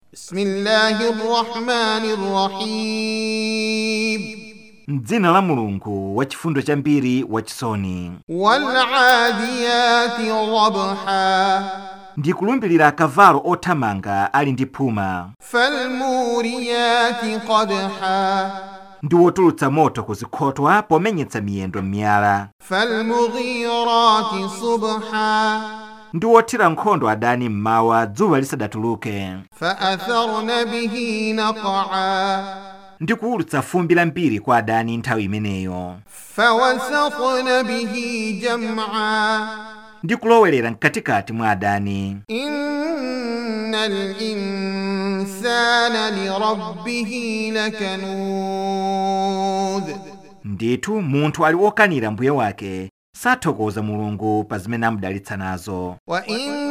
Bismillahir Rahmanir Rahim. M'dzina la Mulungu wachifundo chambiri wachisoni. Wal 'adiyati dhabha. Ndikulumbirira akavalo othamanga ali ndi phuma. Fal muriyati qadha. Ndiwotulutsa moto kuzikhotwa pomenyetsa miyendo m'miyala. Fal mughirati subha. Ndiwothira nkhondo adani mmawa dzuwa lisadatuluke. Fa atharna bihi naq'a. Ndikuwulutsa fumbi lambiri kwa adani nthawi imeneyo. Fawasaqna bihi jam'a. Ndikulowelera mkatikati mwa adani. Innal insana li rabbihi lakanud. Ndithu munthu ali wokanira mbuye wake sathokoza Mulungu pa zimene amudalitsa nazo. Wa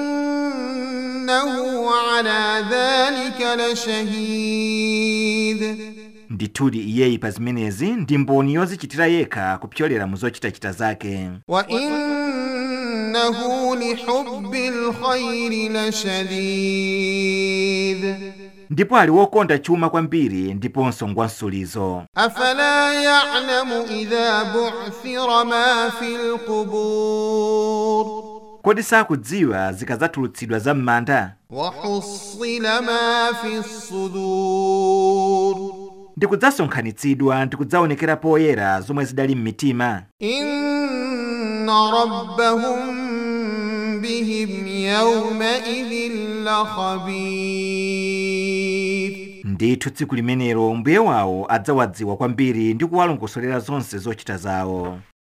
innahu ala dhalika lashahid. Ndithudi iyeyi pa zimenezi ndi mboni yozichitira yekha kupyolera mu zochitachita zake. Wa innahu li hubbil khairi lashadid. Ndipo ali wokonda chuma kwambiri ndiponso ngwansulizo. Afala ya'lamu idha bu'thira ma fil qubur. Kodi sakudziwa zikadzatulutsidwa za m'manda? Wa hussila ma fis sudur. Ndikudzasonkhanitsidwa ndikudzaonekera poyera zomwe zidali m'mitima. Inna rabbahum bihim yawma idhin lakhabir. Ndithu tsiku limenelo mbuye wawo adzawadziwa kwambiri ndi kuwalongosolera zonse zochita zawo.